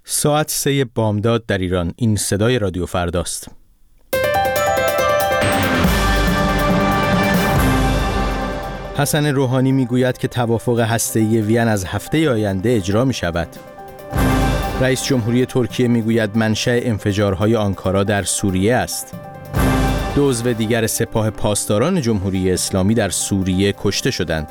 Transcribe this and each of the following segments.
ساعت 3 بامداد در ایران. این صدای رادیو فرداست. حسن روحانی میگوید که توافق هسته‌ای وین از هفته آینده اجرا می شود. رئیس جمهوری ترکیه میگوید منشأ انفجارهای آنکارا در سوریه است. 2 عضو دیگر سپاه پاسداران جمهوری اسلامی در سوریه کشته شدند.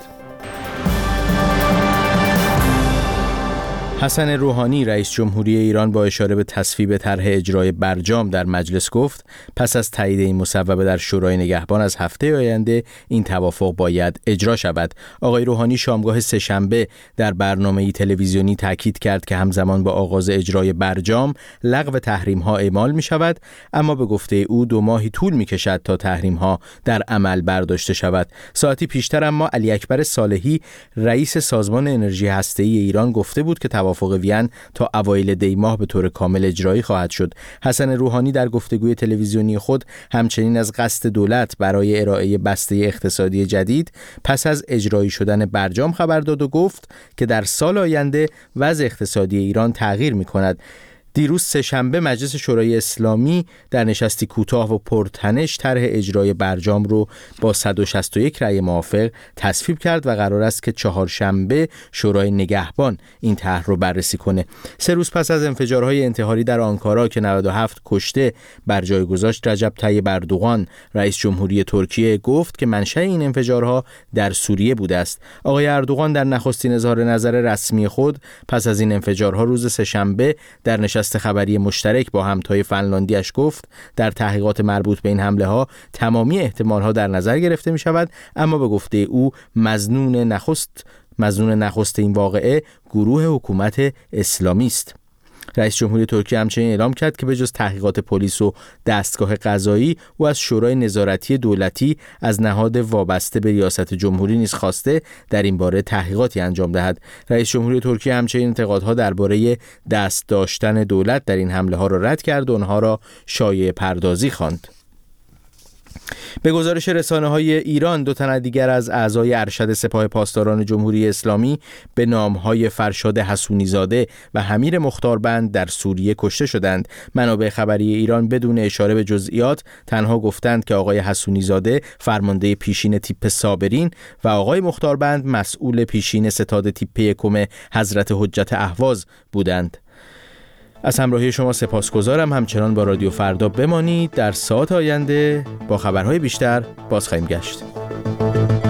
حسن روحانی رئیس جمهوری ایران با اشاره به تصویب طرح اجرای برجام در مجلس گفت پس از تایید این مصوبه در شورای نگهبان از هفته آینده این توافق باید اجرا شود. آقای روحانی شامگاه سه‌شنبه در برنامه‌ای تلویزیونی تاکید کرد که همزمان با آغاز اجرای برجام لغو تحریم‌ها اعمال می‌شود، اما به گفته او 2 ماهی طول می‌کشد تا تحریم‌ها در عمل برداشته شود. ساعتی پیشتر اما علی اکبر صالحی رئیس سازمان انرژی هسته‌ای ایران گفته بود که توافق وین تا اوایل دی ماه به طور کامل اجرایی خواهد شد. حسن روحانی در گفتگوی تلویزیونی خود همچنین از قصد دولت برای ارائه بسته اقتصادی جدید پس از اجرایی شدن برجام خبر داد و گفت که در سال آینده وضع اقتصادی ایران تغییر می‌کند. دیروز سه‌شنبه مجلس شورای اسلامی در نشستی کوتاه و پرتنش طرح اجرای برجام رو با 161 رأی موافق تصویب کرد و قرار است که چهارشنبه شورای نگهبان این طرح رو بررسی کنه. 3 روز پس از انفجارهای انتحاری در آنکارا که 97 کشته بر جای گذاشت، رجب طیب اردوغان رئیس جمهوری ترکیه گفت که منشأ این انفجارها در سوریه بوده است. آقای اردوغان در نخستین اظهار نظر رسمی خود پس از این انفجارها روز سه‌شنبه در نشست خبری مشترک با همتای فنلاندیش گفت در تحقیقات مربوط به این حمله ها تمامی احتمال ها در نظر گرفته می شود، اما به گفته او مظنون نخست این واقعه گروه حکومت اسلامی است. رئیس جمهوری ترکیه همچنین اعلام کرد که به جز تحقیقات پلیس و دستگاه قضایی او از شورای نظارتی دولتی از نهاد وابسته به ریاست جمهوری نیز خواسته در این باره تحقیقاتی انجام دهد. رئیس جمهوری ترکیه همچنین انتقادها درباره دست داشتن دولت در این حمله ها را رد کرد و آنها را شایعه پردازی خواند. به گزارش رسانه‌های ایران 2 تن دیگر از اعضای ارشد سپاه پاسداران جمهوری اسلامی به نام‌های فرشاد حسونی‌زاده و حمیر مختاربند در سوریه کشته شدند. منابع خبری ایران بدون اشاره به جزئیات تنها گفتند که آقای حسونی‌زاده فرمانده پیشین تیپ صابرین و آقای مختاربند مسئول پیشین ستاد تیپ 1 حضرت حجت اهواز بودند. از همراهی شما سپاسگزارم. همچنان با رادیو فردا بمانید. در ساعت آینده با خبرهای بیشتر باز خواهیم گشت.